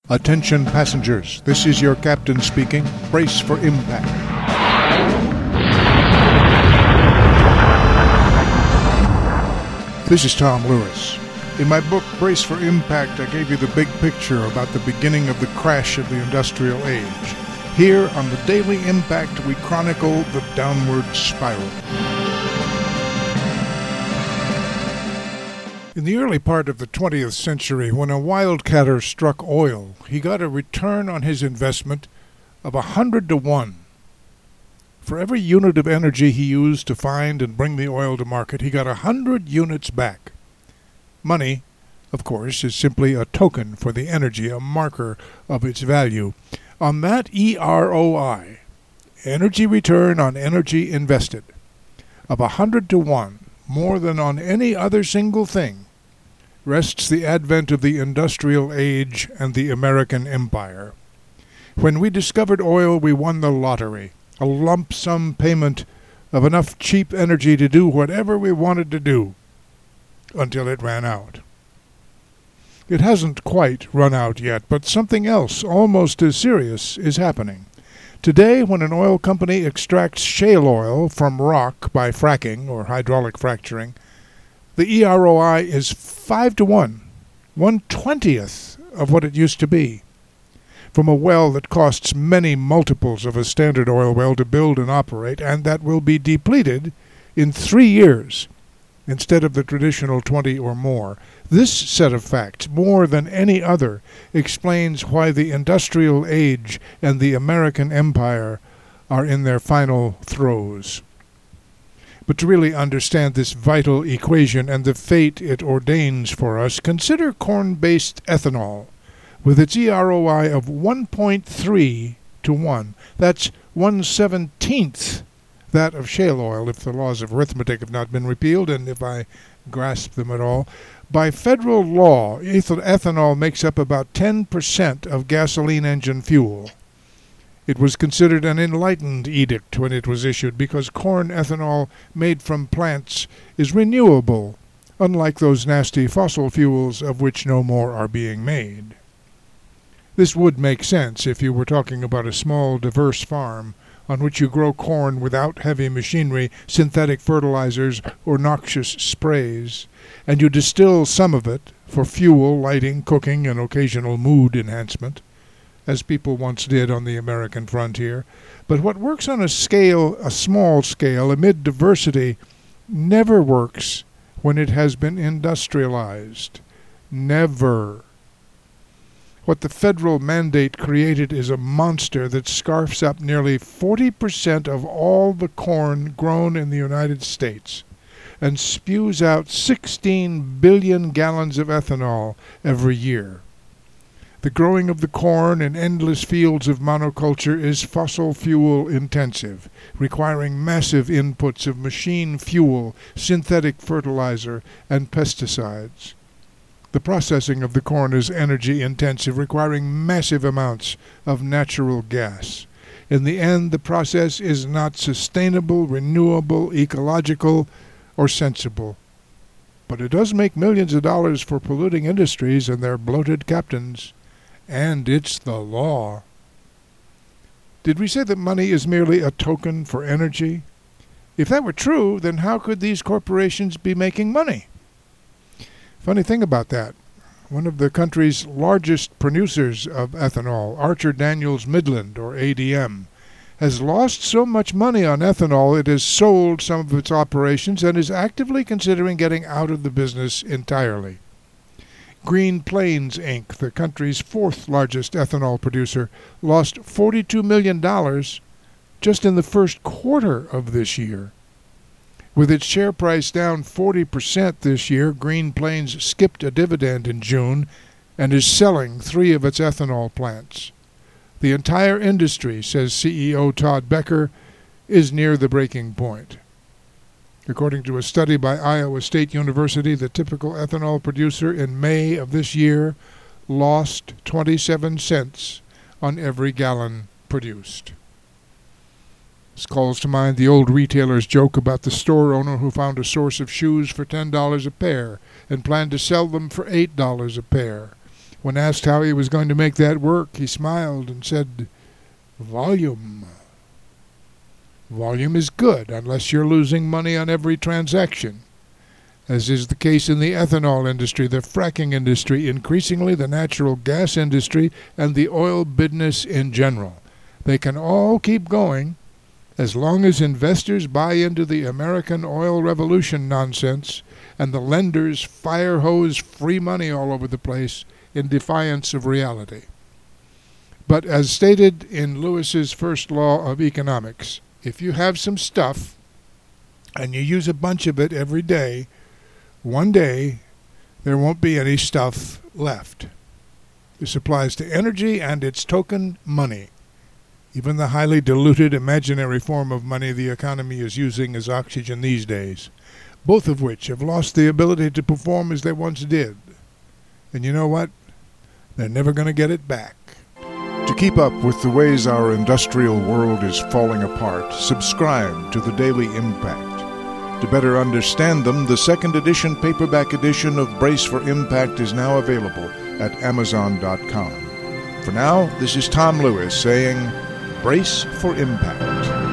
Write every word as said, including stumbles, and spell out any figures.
Attention passengers, this is your captain speaking. Brace for impact. This is Tom Lewis. In my book, Brace for Impact, I gave you the big picture about the beginning of the crash of the industrial age. Here on the Daily Impact, we chronicle the downward spiral. In the early part of the twentieth century, when a wildcatter struck oil, he got a return on his investment of a hundred to one. For every unit of energy he used to find and bring the oil to market, he got a hundred units back. Money, of course, is simply a token for the energy, a marker of its value. On that E R O I, energy return on energy invested, of a hundred to one, more than on any other single thing, rests the advent of the industrial age and the American empire. When we discovered oil, we won the lottery, a lump sum payment of enough cheap energy to do whatever we wanted to do, until it ran out. It hasn't quite run out yet, but something else almost as serious is happening. Today, when an oil company extracts shale oil from rock by fracking or hydraulic fracturing, the E R O I is five to one, one twentieth of what it used to be. From a well that costs many multiples of a standard oil well to build and operate, and that will be depleted in three years instead of the traditional twenty or more. This set of facts, more than any other, explains why the industrial age and the American empire are in their final throes. But to really understand this vital equation and the fate it ordains for us, consider corn-based ethanol, with its E R O I of one point three to one. That's one seventeenth that of shale oil, if the laws of arithmetic have not been repealed, and if I grasp them at all. By federal law, ethanol makes up about ten percent of gasoline engine fuel. It was considered an enlightened edict when it was issued because corn ethanol made from plants is renewable, unlike those nasty fossil fuels of which no more are being made. This would make sense if you were talking about a small, diverse farm on which you grow corn without heavy machinery, synthetic fertilizers, or noxious sprays, and you distill some of it for fuel, lighting, cooking, and occasional mood enhancement, as people once did on the American frontier. But what works on a scale, a small scale, amid diversity, never works when it has been industrialized. Never. What the federal mandate created is a monster that scarfs up nearly forty percent of all the corn grown in the United States and spews out sixteen billion gallons of ethanol every year. The growing of the corn in endless fields of monoculture is fossil fuel intensive, requiring massive inputs of machine fuel, synthetic fertilizer, and pesticides. The processing of the corn is energy intensive, requiring massive amounts of natural gas. In the end, the process is not sustainable, renewable, ecological, or sensible. But it does make millions of dollars for polluting industries and their bloated captains. And it's the law. Did we say that money is merely a token for energy? If that were true, then how could these corporations be making money? Funny thing about that, one of the country's largest producers of ethanol, Archer Daniels Midland, or A D M, has lost so much money on ethanol it has sold some of its operations and is actively considering getting out of the business entirely. Green Plains, Incorporated, the country's fourth largest ethanol producer, lost forty-two million dollars just in the first quarter of this year. With its share price down forty percent this year, Green Plains skipped a dividend in June and is selling three of its ethanol plants. The entire industry, says C E O Todd Becker, is near the breaking point. According to a study by Iowa State University, the typical ethanol producer in May of this year lost twenty-seven cents on every gallon produced. This calls to mind the old retailer's joke about the store owner who found a source of shoes for ten dollars a pair and planned to sell them for eight dollars a pair. When asked how he was going to make that work, he smiled and said, "Volume. Volume is good unless you're losing money on every transaction, as is the case in the ethanol industry, the fracking industry, increasingly the natural gas industry, and the oil business in general. They can all keep going as long as investors buy into the American oil revolution nonsense and the lenders fire hose free money all over the place in defiance of reality." But as stated in Lewis's first law of economics, if you have some stuff and you use a bunch of it every day, one day there won't be any stuff left. This applies to energy and its token money. Even the highly diluted imaginary form of money the economy is using as oxygen these days, both of which have lost the ability to perform as they once did. And you know what? They're never going to get it back. To keep up with the ways our industrial world is falling apart, subscribe to the Daily Impact. To better understand them, the second edition paperback edition of Brace for Impact is now available at amazon dot com. For now, this is Tom Lewis saying, Brace for Impact.